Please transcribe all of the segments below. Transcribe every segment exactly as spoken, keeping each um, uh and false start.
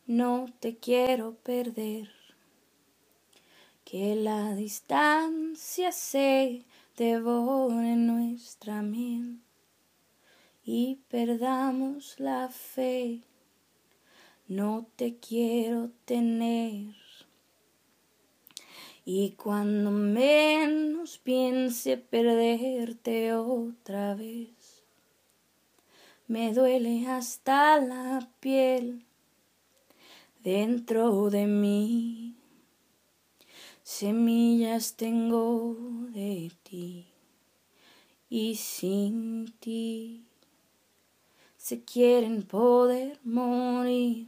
no te quiero perder. Que la distancia se devore nuestra miel y perdamos la fe. No te quiero tener. Y cuando menos piense perderte otra vez, me duele hasta la piel dentro de mí. Semillas tengo de ti y sin ti se quieren poder morir.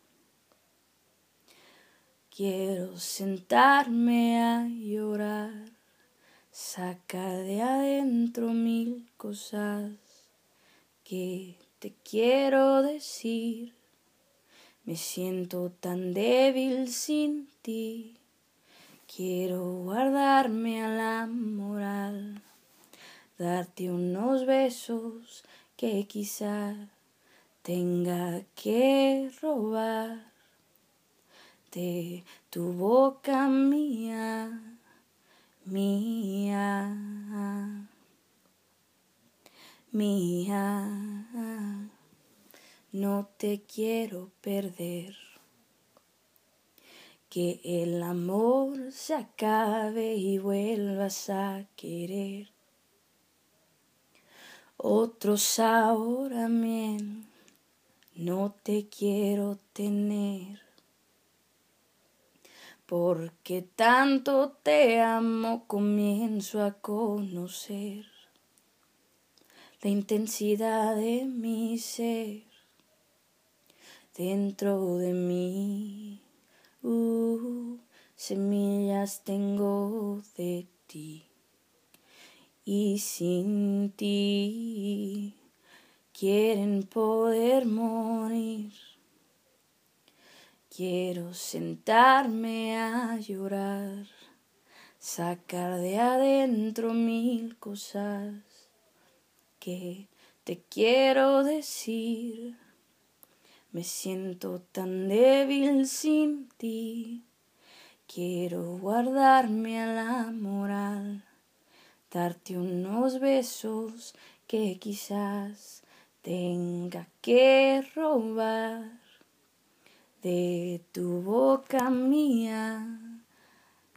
Quiero sentarme a llorar, sacar de adentro mil cosas que te quiero decir. Me siento tan débil sin ti. Quiero guardarme a la moral, darte unos besos que quizá tenga que robar de tu boca mía, mía, mía. No te quiero perder. Que el amor se acabe y vuelvas a querer otro sabor a miel. No te quiero tener, porque tanto te amo comienzo a conocer la intensidad de mi ser dentro de mí. Uh, semillas tengo de ti y sin ti quieren poder morir. Quiero sentarme a llorar, sacar de adentro mil cosas que te quiero decir. Me siento tan débil sin ti. Quiero guardarme a la moral, darte unos besos que quizás tenga que robar de tu boca mía.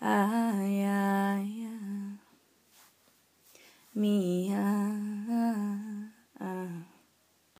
Ay, ay, ay, mía.